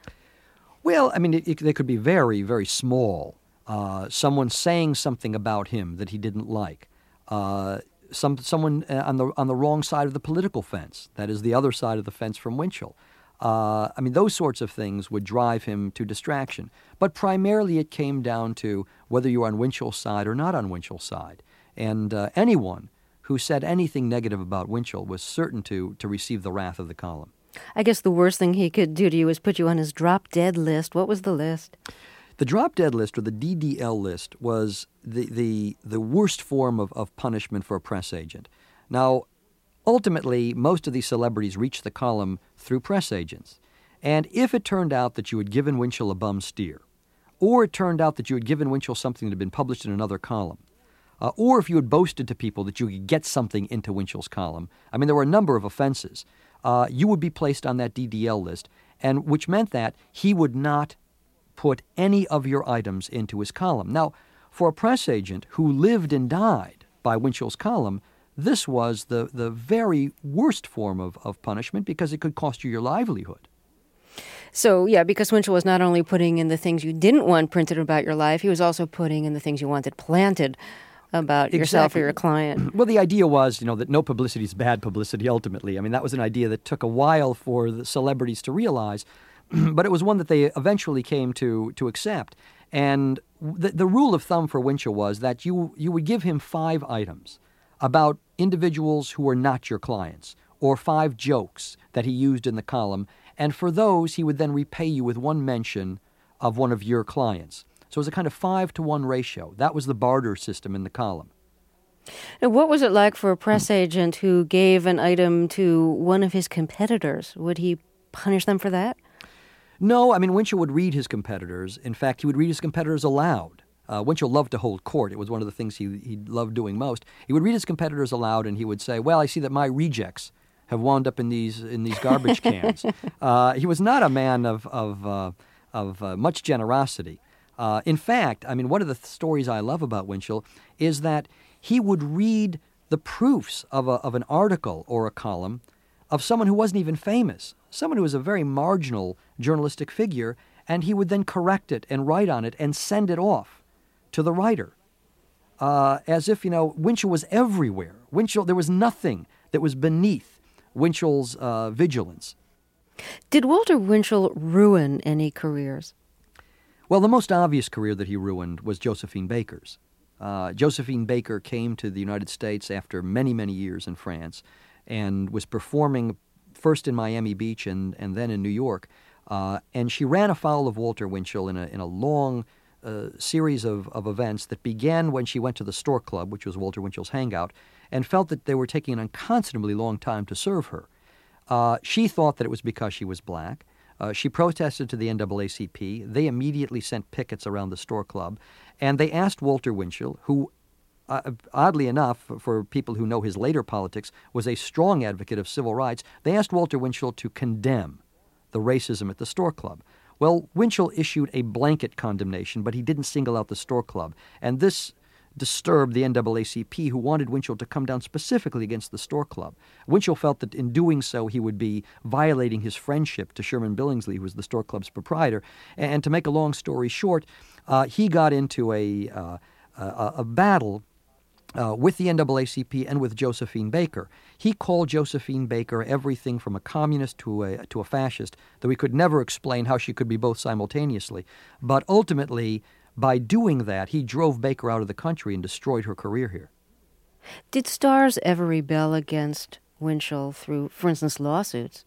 Well, I mean, it, it, they could be very, very small. Uh, someone saying something about him that he didn't like. Uh, some someone uh, on the on the wrong side of the political fence. That is the other side of the fence from Winchell. Uh, I mean, those sorts of things would drive him to distraction. But primarily it came down to whether you were on Winchell's side or not on Winchell's side. And uh, anyone who said anything negative about Winchell was certain to to receive the wrath of the column. I guess the worst thing he could do to you was put you on his drop-dead list. What was the list? The drop-dead list, or the D D L list, was the, the, the worst form of, of punishment for a press agent. Now, ultimately, most of these celebrities reached the column through press agents. And if it turned out that you had given Winchell a bum steer, or it turned out that you had given Winchell something that had been published in another column, uh, or if you had boasted to people that you could get something into Winchell's column, I mean, there were a number of offenses. Uh, you would be placed on that D D L list, and which meant that he would not put any of your items into his column. Now, for a press agent who lived and died by Winchell's column, this was the, the very worst form of, of punishment because it could cost you your livelihood. So, yeah, because Winchell was not only putting in the things you didn't want printed about your life, he was also putting in the things you wanted planted about Exactly. yourself or your client. Well, the idea was, you know, that no publicity is bad publicity ultimately. I mean, that was an idea that took a while for the celebrities to realize, but it was one that they eventually came to to accept. And the, the rule of thumb for Winchell was that you you would give him five items about individuals who were not your clients, or five jokes that he used in the column, and for those he would then repay you with one mention of one of your clients. So it was a kind of five to one ratio. That was the barter system in the column. Now, what was it like for a press agent who gave an item to one of his competitors? Would he punish them for that? No, I mean, Winchell would read his competitors. In fact, he would read his competitors aloud. Uh, Winchell loved to hold court. It was one of the things he, he loved doing most. He would read his competitors aloud, and he would say, well, I see that my rejects have wound up in these in these garbage cans. uh, he was not a man of, of, uh, of uh, much generosity. Uh, in fact, I mean, one of the th- stories I love about Winchell is that he would read the proofs of, a, of an article or a column of someone who wasn't even famous, someone who was a very marginal journalistic figure, and he would then correct it and write on it and send it off to the writer. Uh, as if, you know, Winchell was everywhere. Winchell, there was nothing that was beneath Winchell's uh, vigilance. Did Walter Winchell ruin any careers? Well, the most obvious career that he ruined was Josephine Baker's. Uh, Josephine Baker came to the United States after many, many years in France and was performing first in Miami Beach and, and then in New York. Uh, and she ran afoul of Walter Winchell in a, in a long uh, series of, of events that began when she went to the Stork Club, which was Walter Winchell's hangout, and felt that they were taking an unconscionably long time to serve her. Uh, she thought that it was because she was black. Uh, she protested to the N double A C P. They immediately sent pickets around the Stork Club, and they asked Walter Winchell, who, uh, oddly enough, for people who know his later politics, was a strong advocate of civil rights, they asked Walter Winchell to condemn the racism at the Stork Club. Well, Winchell issued a blanket condemnation, but he didn't single out the Stork Club, and this disturbed the N double A C P, who wanted Winchell to come down specifically against the Stork Club. Winchell felt that in doing so he would be violating his friendship to Sherman Billingsley, who was the Stork Club's proprietor. And to make a long story short, uh, he got into a, uh, a, a battle uh, with the N double A C P and with Josephine Baker. He called Josephine Baker everything from a communist to a, to a fascist, though he could never explain how she could be both simultaneously. But ultimately, by doing that, he drove Baker out of the country and destroyed her career here. Did stars ever rebel against Winchell through, for instance, lawsuits?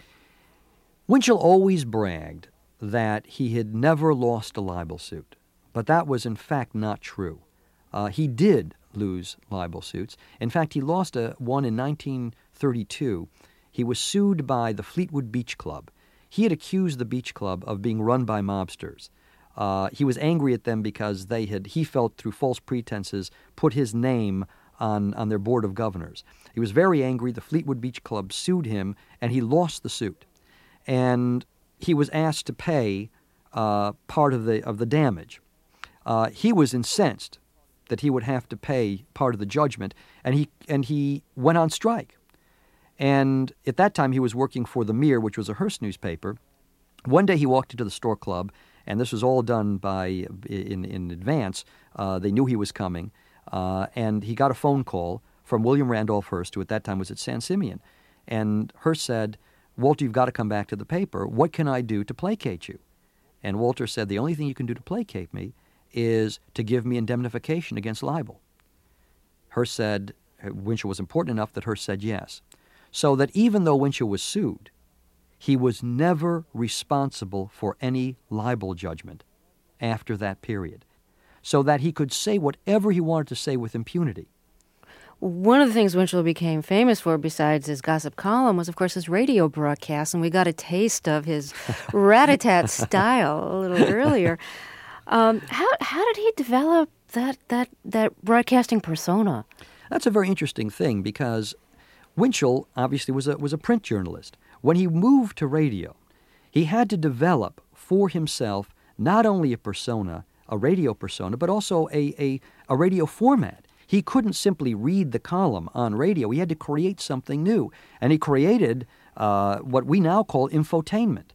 Winchell always bragged that he had never lost a libel suit, but that was in fact not true. Uh, he did lose libel suits. In fact, he lost a, one in nineteen thirty-two. He was sued by the Fleetwood Beach Club. He had accused the Beach Club of being run by mobsters. Uh, he was angry at them because they had, he felt through false pretenses, put his name on, on their board of governors. He was very angry. The Fleetwood Beach Club sued him, and he lost the suit. And he was asked to pay uh, part of the of the damage. Uh, he was incensed that he would have to pay part of the judgment, and he and he went on strike. And at that time, he was working for the Mirror, which was a Hearst newspaper. One day, he walked into the Stork Club, and this was all done by in in advance. Uh, they knew he was coming, uh, and he got a phone call from William Randolph Hearst, who at that time was at San Simeon. And Hearst said, "Walter, you've got to come back to the paper. What can I do to placate you?" And Walter said, "The only thing you can do to placate me is to give me indemnification against libel." Hearst said, Winchell was important enough that Hearst said yes. So that even though Winchell was sued, he was never responsible for any libel judgment after that period, so that he could say whatever he wanted to say with impunity. One of the things Winchell became famous for, besides his gossip column, was, of course, his radio broadcast, and we got a taste of his rat-a-tat style a little earlier. Um, how how did he develop that that that broadcasting persona? That's a very interesting thing, because Winchell obviously was a was a print journalist. When he moved to radio, he had to develop for himself not only a persona, a radio persona, but also a, a, a radio format. He couldn't simply read the column on radio. He had to create something new. And he created uh, what we now call infotainment.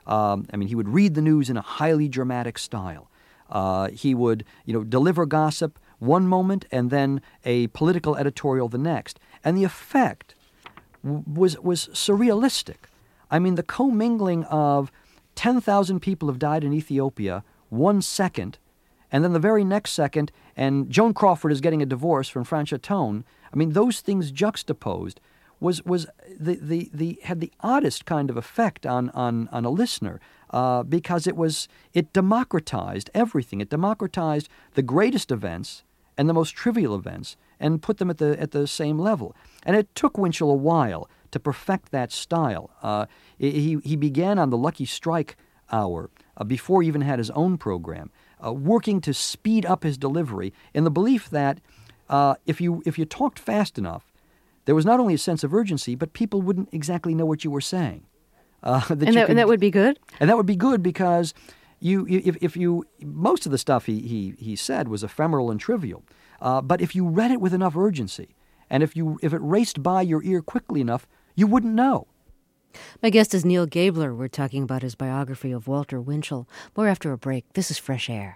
Um, I mean, he would read the news in a highly dramatic style. Uh, he would, you know, deliver gossip one moment and then a political editorial the next. And the effect w- was was surrealistic. I mean, the commingling of ten thousand people have died in Ethiopia one second, and then the very next second, and Joan Crawford is getting a divorce from Francia Tone. I mean, those things juxtaposed was was the, the, the had the oddest kind of effect on on, on a listener uh, because it was it democratized everything. It democratized the greatest events and the most trivial events and put them at the at the same level. And it took Winchell a while to perfect that style. Uh, he he began on the Lucky Strike hour uh, before he even had his own program, uh, working to speed up his delivery in the belief that uh, if you if you talked fast enough, there was not only a sense of urgency, but people wouldn't exactly know what you were saying. Uh, that and, that, could, and that would be good? And that would be good because you, if, if you, most of the stuff he, he, he said was ephemeral and trivial. Uh, but if you read it with enough urgency, and if you if it raced by your ear quickly enough, you wouldn't know. My guest is Neil Gabler. We're talking about his biography of Walter Winchell. More after a break. This is Fresh Air.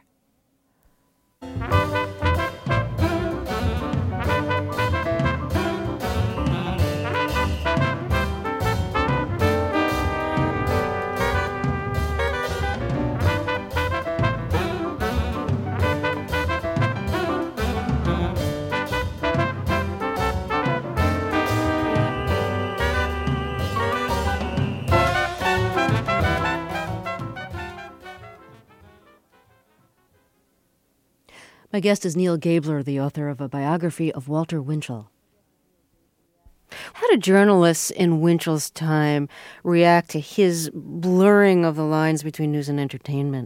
My guest is Neil Gabler, the author of a biography of Walter Winchell. How did journalists in Winchell's time react to his blurring of the lines between news and entertainment?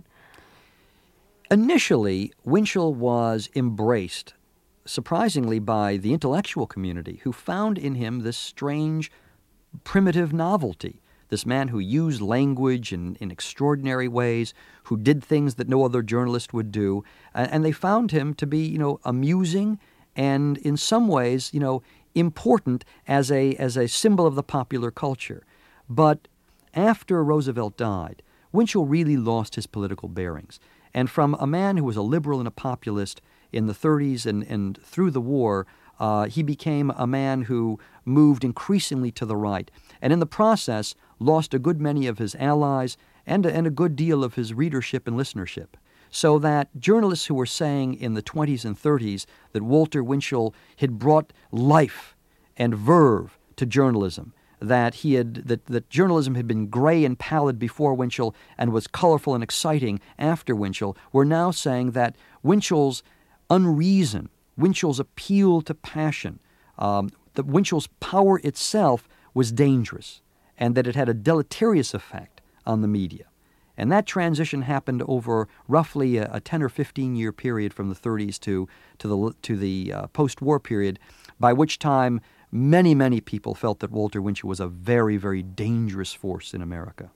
Initially, Winchell was embraced, surprisingly, by the intellectual community, who found in him this strange, primitive novelty. This man who used language in, in extraordinary ways, who did things that no other journalist would do, and, and they found him to be, you know, amusing and in some ways, you know, important as a as a symbol of the popular culture. But after Roosevelt died, Winchell really lost his political bearings, and from a man who was a liberal and a populist in the thirties and, and through the war, uh, he became a man who moved increasingly to the right, and in the process lost a good many of his allies and a, and a good deal of his readership and listenership. So that journalists who were saying in the twenties and thirties that Walter Winchell had brought life and verve to journalism, that he had that, that journalism had been gray and pallid before Winchell and was colorful and exciting after Winchell, were now saying that Winchell's unreason, Winchell's appeal to passion, um, that Winchell's power itself was dangerous, and that it had a deleterious effect on the media. And that transition happened over roughly a, a ten or fifteen year period from the thirties to to the to the uh, post-war period, by which time many, many people felt that Walter Winchell was a very, very dangerous force in America.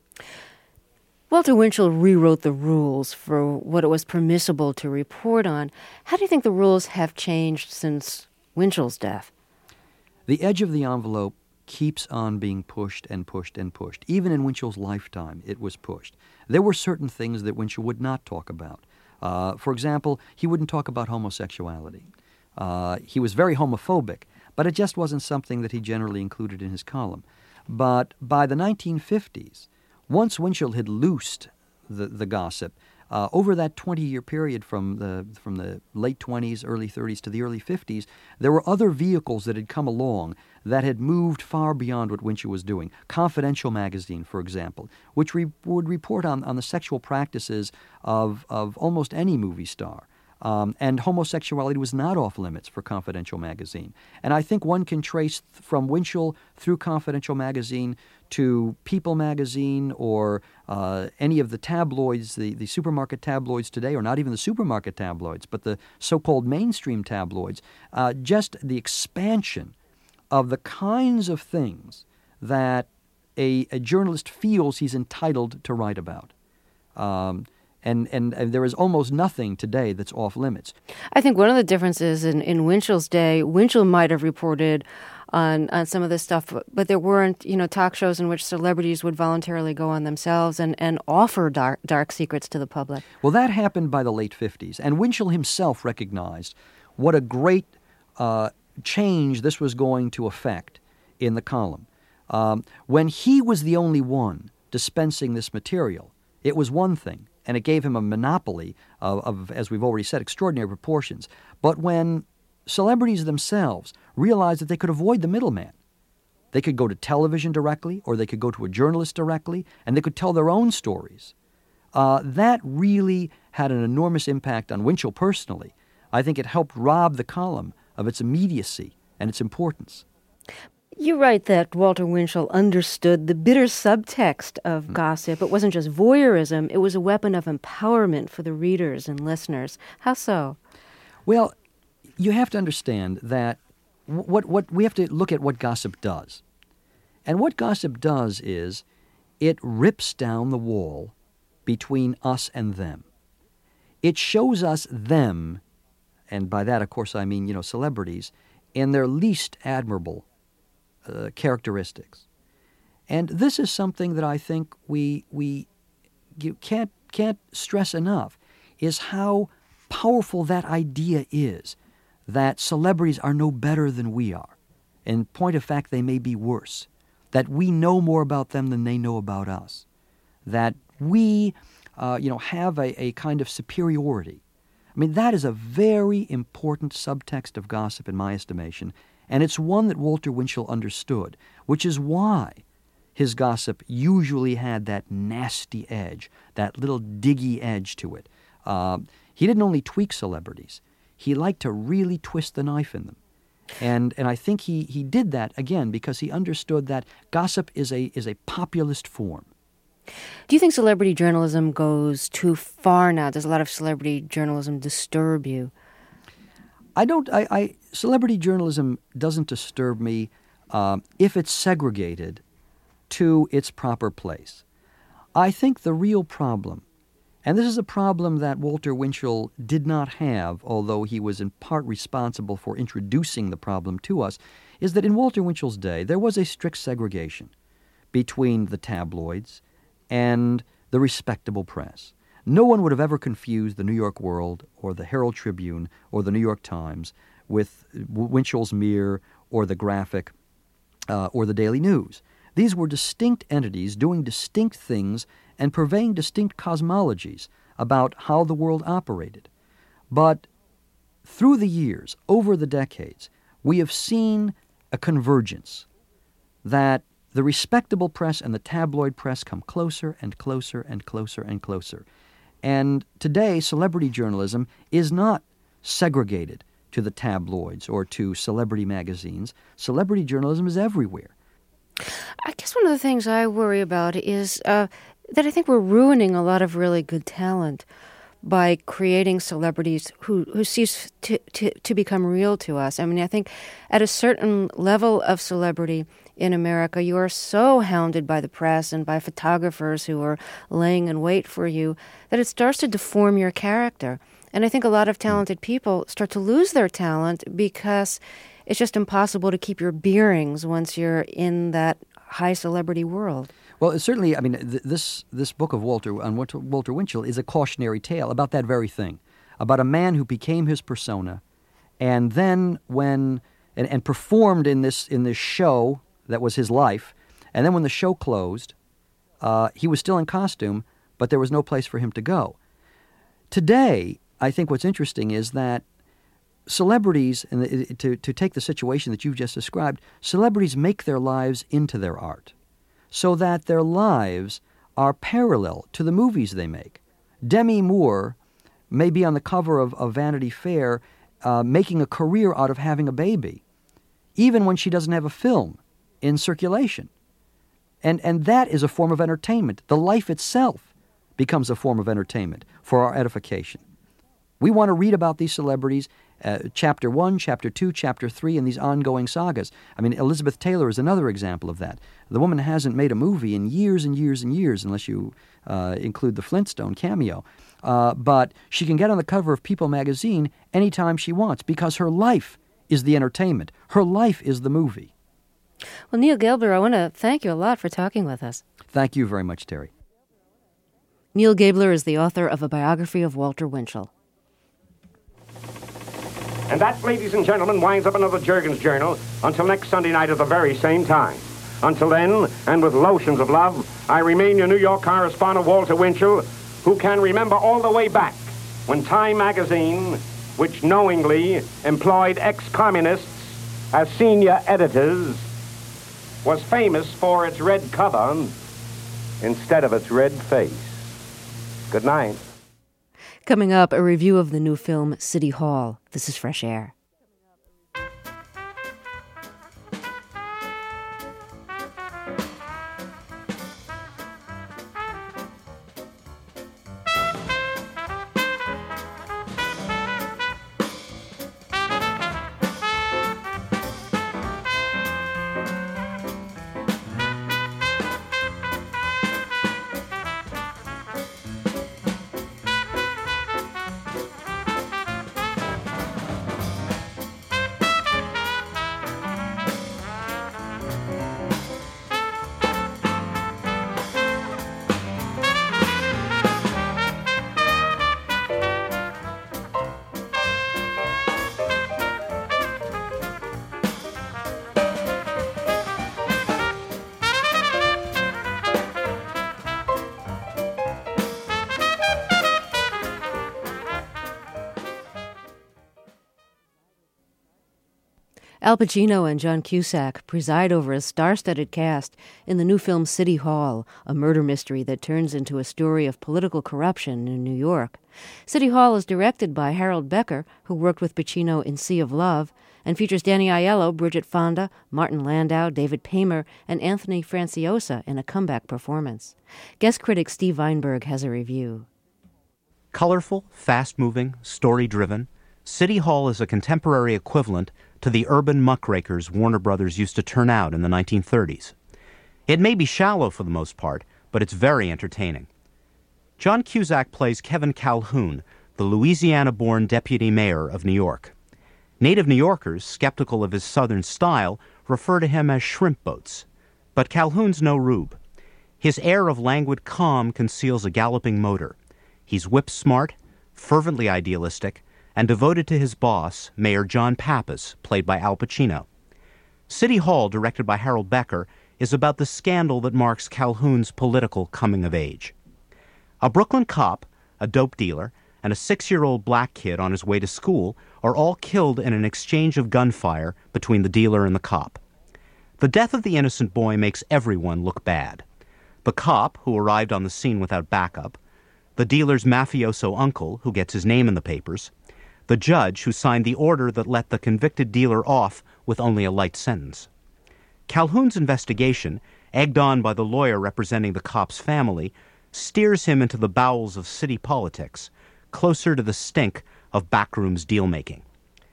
Walter Winchell rewrote the rules for what it was permissible to report on. How do you think the rules have changed since Winchell's death? The edge of the envelope keeps on being pushed and pushed and pushed. Even in Winchell's lifetime, it was pushed. There were certain things that Winchell would not talk about. Uh, for example, he wouldn't talk about homosexuality. Uh, he was very homophobic, but it just wasn't something that he generally included in his column. But by the nineteen fifties, once Winchell had loosed the, the gossip, uh, over that twenty-year period from the from the late twenties, early thirties to the early fifties, there were other vehicles that had come along that had moved far beyond what Winchell was doing. Confidential magazine, for example, which re- would report on, on the sexual practices of, of almost any movie star. Um, and homosexuality was not off limits for Confidential magazine. And I think one can trace th- from Winchell through Confidential magazine to People magazine or uh, any of the tabloids, the, the supermarket tabloids today, or not even the supermarket tabloids, but the so-called mainstream tabloids, uh, just the expansion of the kinds of things that a, a journalist feels he's entitled to write about. Um, And, and and there is almost nothing today that's off limits. I think one of the differences in, in Winchell's day, Winchell might have reported on, on some of this stuff, but there weren't, you know, talk shows in which celebrities would voluntarily go on themselves and, and offer dark, dark secrets to the public. Well, that happened by the late fifties, and Winchell himself recognized what a great uh, change this was going to affect in the column. Um, when he was the only one dispensing this material, it was one thing, and it gave him a monopoly of, of, as we've already said, extraordinary proportions. But when celebrities themselves realized that they could avoid the middleman, they could go to television directly, or they could go to a journalist directly, and they could tell their own stories. Uh, that really had an enormous impact on Winchell personally. I think it helped rob the column of its immediacy and its importance. You write that Walter Winchell understood the bitter subtext of mm. gossip. It wasn't just voyeurism, it was a weapon of empowerment for the readers and listeners. How so? Well, you have to understand that what what we have to look at what gossip does. And what gossip does is it rips down the wall between us and them. It shows us them, and by that, of course, I mean, you know, celebrities, in their least admirable uh, characteristics. And this is something that I think we we can't can't stress enough, is how powerful that idea is, that celebrities are no better than we are. In point of fact, they may be worse. That we know more about them than they know about us. That we, uh, you know, have a, a kind of superiority. I mean, that is a very important subtext of gossip in my estimation, and it's one that Walter Winchell understood, which is why his gossip usually had that nasty edge, that little diggy edge to it. Uh, he didn't only tweak celebrities. He liked to really twist the knife in them. And and I think he, he did that, again, because he understood that gossip is a is a populist form. Do you think celebrity journalism goes too far now? Does a lot of celebrity journalism disturb you? I don't. I, I celebrity journalism doesn't disturb me um, if it's segregated to its proper place. I think the real problem, and this is a problem that Walter Winchell did not have, although he was in part responsible for introducing the problem to us, is that in Walter Winchell's day there was a strict segregation between the tabloids and the respectable press. No one would have ever confused the New York World or the Herald Tribune or the New York Times with Winchell's Mirror or the Graphic uh, or the Daily News. These were distinct entities doing distinct things and purveying distinct cosmologies about how the world operated. But through the years, over the decades, we have seen a convergence that the respectable press and the tabloid press come closer and closer and closer and closer. And today, celebrity journalism is not segregated to the tabloids or to celebrity magazines. Celebrity journalism is everywhere. I guess one of the things I worry about is uh, that I think we're ruining a lot of really good talent by creating celebrities who, who cease to, to, to become real to us. I mean, I think at a certain level of celebrity in America, you are so hounded by the press and by photographers who are laying in wait for you that it starts to deform your character. And I think a lot of talented people start to lose their talent because it's just impossible to keep your bearings once you're in that high celebrity world. Well, certainly, I mean, th- this this book of Walter on Walter, Walter Winchell is a cautionary tale about that very thing, about a man who became his persona, and then when and, and performed in this in this show that was his life, and then when the show closed, uh, he was still in costume, but there was no place for him to go. Today, I think what's interesting is that celebrities, and to, to take the situation that you've just described, celebrities make their lives into their art, so that their lives are parallel to the movies they make. Demi Moore may be on the cover of, of Vanity Fair uh, making a career out of having a baby, even when she doesn't have a film in circulation. And, and that is a form of entertainment. The life itself becomes a form of entertainment for our edification. We want to read about these celebrities, uh, chapter one, chapter two, chapter three, and these ongoing sagas. I mean, Elizabeth Taylor is another example of that. The woman hasn't made a movie in years and years and years, unless you uh, include the Flintstone cameo. Uh, but she can get on the cover of People magazine anytime she wants because her life is the entertainment. Her life is the movie. Well, Neil Gabler, I want to thank you a lot for talking with us. Thank you very much, Terry. Neil Gabler is the author of a biography of Walter Winchell. And that, ladies and gentlemen, winds up another Juergens Journal until next Sunday night at the very same time. Until then, and with lotions of love, I remain your New York correspondent, Walter Winchell, who can remember all the way back when Time magazine, which knowingly employed ex-communists as senior editors, was famous for its red cover instead of its red face. Good night. Coming up, a review of the new film City Hall. This is Fresh Air. Al Pacino and John Cusack preside over a star-studded cast in the new film City Hall, a murder mystery that turns into a story of political corruption in New York. City Hall is directed by Harold Becker, who worked with Pacino in Sea of Love, and features Danny Aiello, Bridget Fonda, Martin Landau, David Paymer, and Anthony Franciosa in a comeback performance. Guest critic Steve Weinberg has a review. Colorful, fast-moving, story-driven, City Hall is a contemporary equivalent to the urban muckrakers Warner Brothers used to turn out in the nineteen thirties. It may be shallow for the most part, but it's very entertaining. John Cusack plays Kevin Calhoun, the Louisiana-born deputy mayor of New York. Native New Yorkers, skeptical of his southern style, refer to him as shrimp boats. But Calhoun's no rube. His air of languid calm conceals a galloping motor. He's whip-smart, fervently idealistic, and devoted to his boss, Mayor John Pappas, played by Al Pacino. City Hall, directed by Harold Becker, is about the scandal that marks Calhoun's political coming-of-age. A Brooklyn cop, a dope dealer, and a six-year-old black kid on his way to school are all killed in an exchange of gunfire between the dealer and the cop. The death of the innocent boy makes everyone look bad. The cop, who arrived on the scene without backup, the dealer's mafioso uncle, who gets his name in the papers, the judge who signed the order that let the convicted dealer off with only a light sentence. Calhoun's investigation, egged on by the lawyer representing the cop's family, steers him into the bowels of city politics, closer to the stink of backrooms deal-making.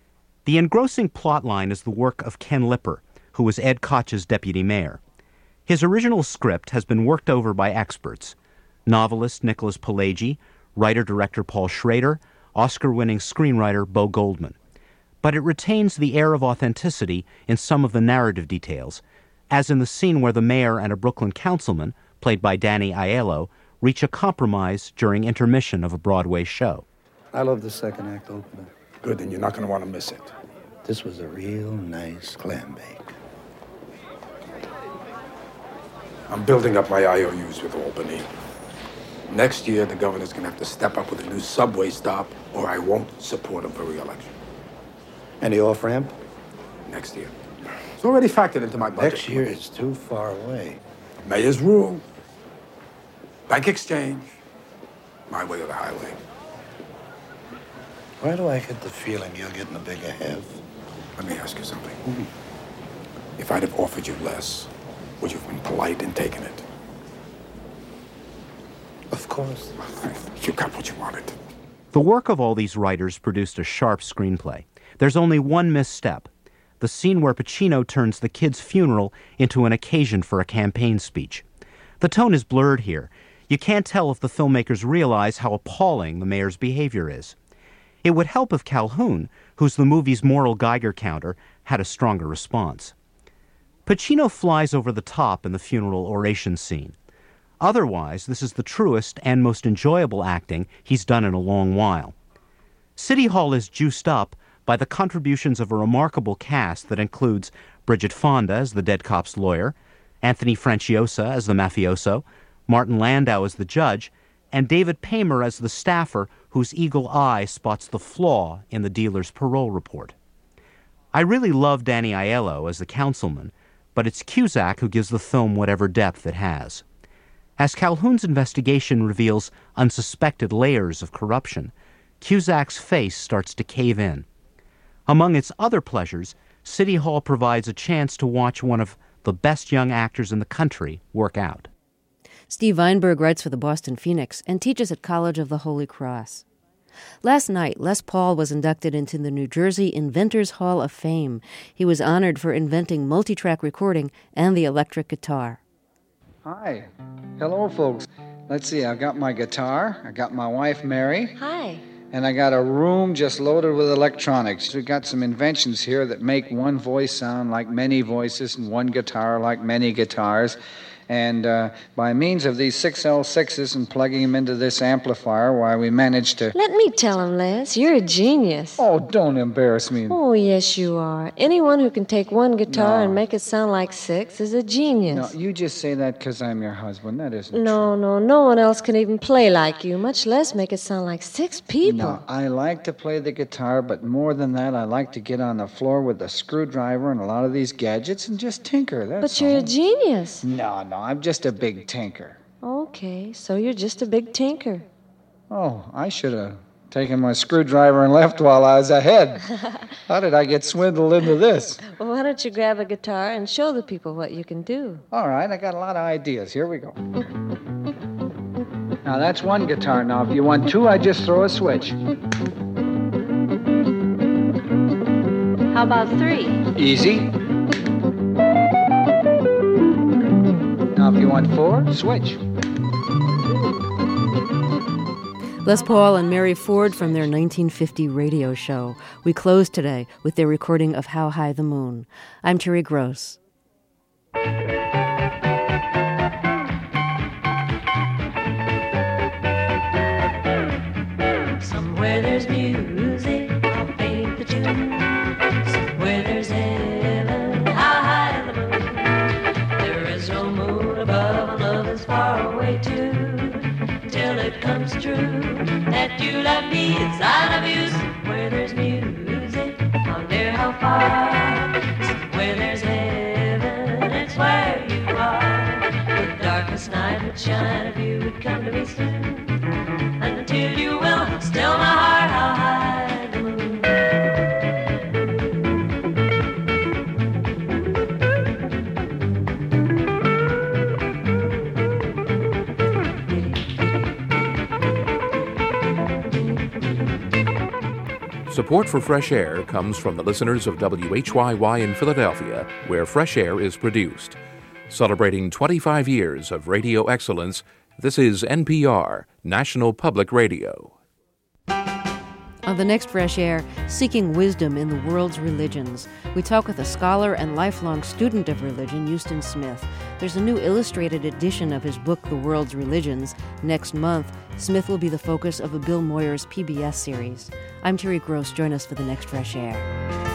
The engrossing plotline is the work of Ken Lipper, who was Ed Koch's deputy mayor. His original script has been worked over by experts: novelist Nicholas Pileggi, writer-director Paul Schrader, Oscar-winning screenwriter Bo Goldman. But it retains the air of authenticity in some of the narrative details, as in the scene where the mayor and a Brooklyn councilman, played by Danny Aiello, reach a compromise during intermission of a Broadway show. I love the second act opener. Good, then you're not going to want to miss it. This was a real nice clam bake. I'm building up my I O Us with Albany. Next year, the governor's going to have to step up with a new subway stop, or I won't support him for re-election. Any off-ramp? Next year. It's already factored into my budget. Next year is too far away. Mayor's rule. Bank exchange. My way or the highway. Why do I get the feeling you're getting a bigger half? Let me ask you something. Mm-hmm. If I'd have offered you less, would you have been polite in taking it? Of course. You got what you wanted. The work of all these writers produced a sharp screenplay. There's only one misstep: the scene where Pacino turns the kid's funeral into an occasion for a campaign speech. The tone is blurred here. You can't tell if the filmmakers realize how appalling the mayor's behavior is. It would help if Calhoun, who's the movie's moral Geiger counter, had a stronger response. Pacino flies over the top in the funeral oration scene. Otherwise, this is the truest and most enjoyable acting he's done in a long while. City Hall is juiced up by the contributions of a remarkable cast that includes Bridget Fonda as the dead cop's lawyer, Anthony Franciosa as the mafioso, Martin Landau as the judge, and David Paymer as the staffer whose eagle eye spots the flaw in the dealer's parole report. I really love Danny Aiello as the councilman, but it's Cusack who gives the film whatever depth it has. As Calhoun's investigation reveals unsuspected layers of corruption, Cusack's face starts to cave in. Among its other pleasures, City Hall provides a chance to watch one of the best young actors in the country work out. Steve Weinberg writes for the Boston Phoenix and teaches at College of the Holy Cross. Last night, Les Paul was inducted into the New Jersey Inventors Hall of Fame. He was honored for inventing multi-track recording and the electric guitar. Hi. Hello, folks. Let's see, I've got my guitar, I got my wife, Mary. Hi. And I got a room just loaded with electronics. We've got some inventions here that make one voice sound like many voices and one guitar like many guitars. And uh, by means of these six L sixes and plugging them into this amplifier, why, we managed to... Let me tell him, Les. You're a genius. Oh, don't embarrass me. Oh, yes, you are. Anyone who can take one guitar No. and make it sound like six is a genius. No, you just say that because I'm your husband. That isn't No, no, no one else can even play like you, much less make it sound like six people. No, I like to play the guitar, but more than that, I like to get on the floor with a screwdriver and a lot of these gadgets and just tinker. That's But you're all. a genius. No, no, I'm just a big tinker. Okay, so you're just a big tinker. Oh, I should have taken my screwdriver and left while I was ahead. How did I get swindled into this? Well, why don't you grab a guitar and show the people what you can do? All right, I got a lot of ideas. Here we go. Now, that's one guitar. Now, if you want two, I just throw a switch. How about three? Easy. Now, if you want four, switch. Les Paul and Mary Ford from their nineteen fifty radio show. We close today with their recording of How High the Moon. I'm Terry Gross. Somewhere there's music, I'll paint the tune. Somewhere there's heaven, how high the moon. There is no moon above, and love is far away too. Till it comes true that you love me as I love you. Somewhere there's music, how near, how far. Somewhere there's heaven, it's where you are. The darkest night would shine if you would come to me soon. And until you will, still my heart, how high the moon. Support for Fresh Air comes from the listeners of W H Y Y in Philadelphia, where Fresh Air is produced. Celebrating twenty-five years of radio excellence, this is N P R, National Public Radio. On the next Fresh Air, seeking wisdom in the world's religions. We talk with a scholar and lifelong student of religion, Houston Smith. There's a new illustrated edition of his book, The World's Religions. Next month, Smith will be the focus of a Bill Moyers P B S series. I'm Terry Gross. Join us for the next Fresh Air.